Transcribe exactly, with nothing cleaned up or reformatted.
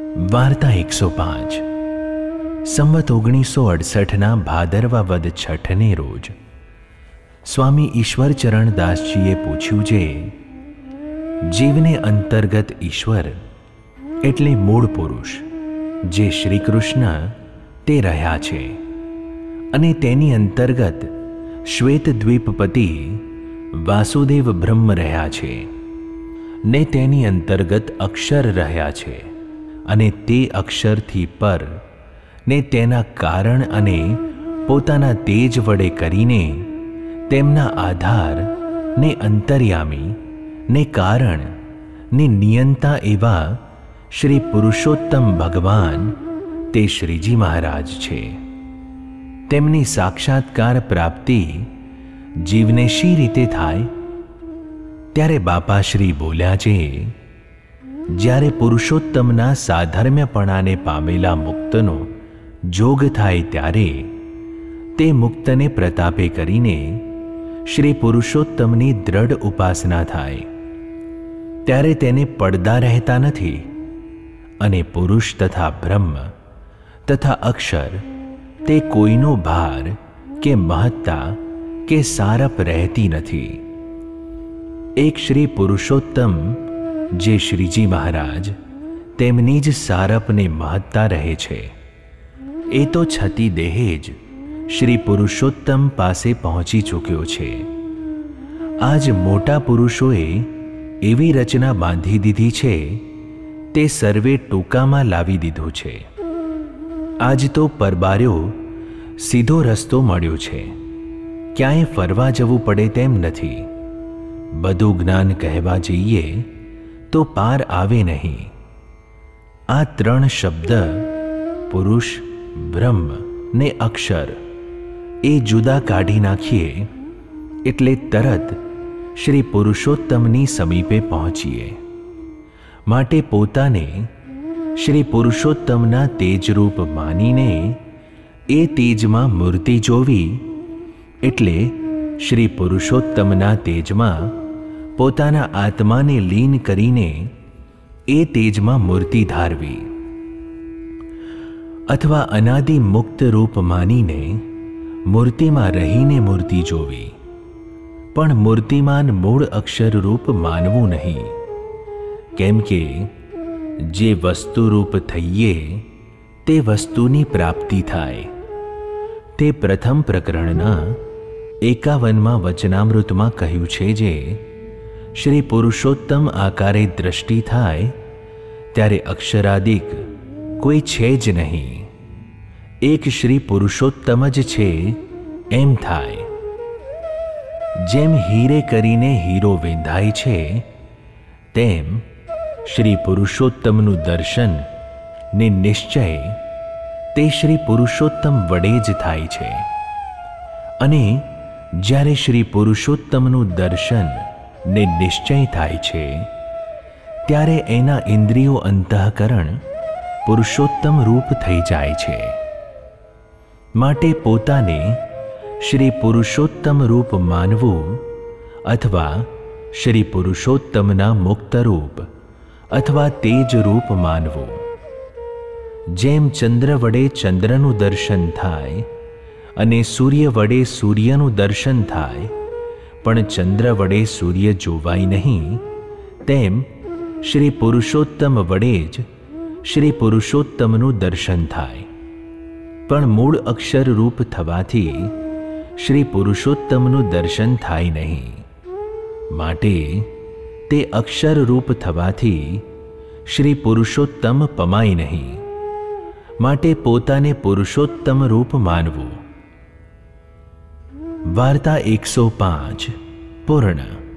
વાર્તા એકસો પાંચ. સંવત ઓગણીસો અડસઠના ભાદરવા વદ છઠને રોજ સ્વામી ઈશ્વરચરણ દાસજીએ પૂછ્યું છે, જીવને અંતર્ગત ઈશ્વર એટલે મૂળ પુરુષ જે શ્રી કૃષ્ણ તે રહ્યા છે, અને તેની અંતર્ગત શ્વેતદ્વીપપતિ વાસુદેવ બ્રહ્મ રહ્યા છે, ને તેની અંતર્ગત અક્ષર રહ્યા છે, અને તે અક્ષરથી પર ને તેના કારણ અને પોતાના તેજ વડે કરીને તેમના આધાર ને અંતર્યામી ને કારણ ને નિયંતા એવા શ્રી પુરુષોત્તમ ભગવાન તે શ્રીજી મહારાજ છે. તેમની સાક્ષાત્કાર પ્રાપ્તિ જીવને શી રીતે થાય? ત્યારે બાપાશ્રી બોલ્યા છે, જ્યારે પુરુષોત્તમના સાધર્મ્યપણાને પામેલા મુક્તનો જોગ થાય ત્યારે તે મુક્તને પ્રતાપે કરીને શ્રી પુરુષોત્તમની દ્રઢ ઉપાસના થાય. ત્યારે તેને પડદા રહેતા નથી, અને પુરુષ તથા બ્રહ્મ તથા અક્ષર તે કોઈનો ભાર કે મહત્તા કે સારપ રહેતી નથી. એક શ્રી પુરુષોત્તમ જે શ્રીજી મહારાજ તેમની જ સારપને મહત્તા રહે છે, એ તો છતી દેહે જ શ્રી પુરુષોત્તમ પાસે પહોંચી ચૂક્યો છે. આજ મોટા પુરુષોએ એવી રચના બાંધી દીધી છે, તે સર્વે ટૂંકામાં લાવી દીધું છે. આજ તો પરબાર્યો સીધો રસ્તો મળ્યો છે, ક્યાંય ફરવા જવું પડે તેમ નથી. બધું જ્ઞાન કહેવા જઈએ તો પાર આવે નહીં. આ ત્રણ શબ્દ પુરુષ, બ્રહ્મ ને અક્ષર એ જુદા કાઢી નાખીએ એટલે તરત શ્રી પુરુષોત્તમની સમીપે પહોંચીએ. માટે પોતાને શ્રી પુરુષોત્તમના તેજરૂપ માનીને એ તેજમાં મૂર્તિ જોવી, એટલે શ્રી પુરુષોત્તમના તેજમાં પોતાના આત્માને લીન કરીને એ તેજમાં મૂર્તિ ધારવી, અથવા અનાદિ મુક્ત રૂપ માનીને મૂર્તિમાં રહીને મૂર્તિ જોવી, પણ મૂર્તિમાન મૂળ અક્ષર રૂપ માનવું નહીં. કેમ કે જે વસ્તુરૂપ થઈએ તે વસ્તુની પ્રાપ્તિ થાય. તે પ્રથમ પ્રકરણના એકાવનમાં વચનામૃતમાં કહ્યું છે, જે શ્રી પુરુષોત્તમ આકારે દ્રષ્ટિ થાય ત્યારે અક્ષરાદિક કોઈ છે જ નહીં, એક શ્રી પુરુષોત્તમ જ છે એમ થાય. જેમ હીરે કરીને હીરો વેંધાય છે, તેમ શ્રી પુરુષોત્તમનું દર્શન ને નિશ્ચય તે શ્રી પુરુષોત્તમ વડે જ થાય છે. અને જ્યારે શ્રી પુરુષોત્તમનું દર્શન ને નિશ્ચય થાય છે, ત્યારે એના ઇન્દ્રિયો અંતઃકરણ પુરુષોત્તમ રૂપ થઈ જાય છે. માટે પોતાને શ્રી પુરુષોત્તમ રૂપ માનવું, અથવા શ્રી પુરુષોત્તમના મુક્ત રૂપ અથવા તેજ રૂપ માનવું. જેમ ચંદ્ર વડે ચંદ્રનું દર્શન થાય અને સૂર્ય વડે સૂર્યનું દર્શન થાય, પણ ચંદ્ર વડે સૂર્ય જોવાય નહીં, તેમ શ્રી પુરુષોત્તમ વડે જ શ્રી પુરુષોત્તમનું દર્શન થાય, પણ મૂળ અક્ષર રૂપ થવાથી શ્રી પુરુષોત્તમનું દર્શન થાય નહીં. માટે તે અક્ષર રૂપ થવાથી શ્રી પુરુષોત્તમ પમાય નહીં. માટે પોતાને પુરુષોત્તમ રૂપ માનવું. વાર્તા એકસો પાંચ પૂર્ણ.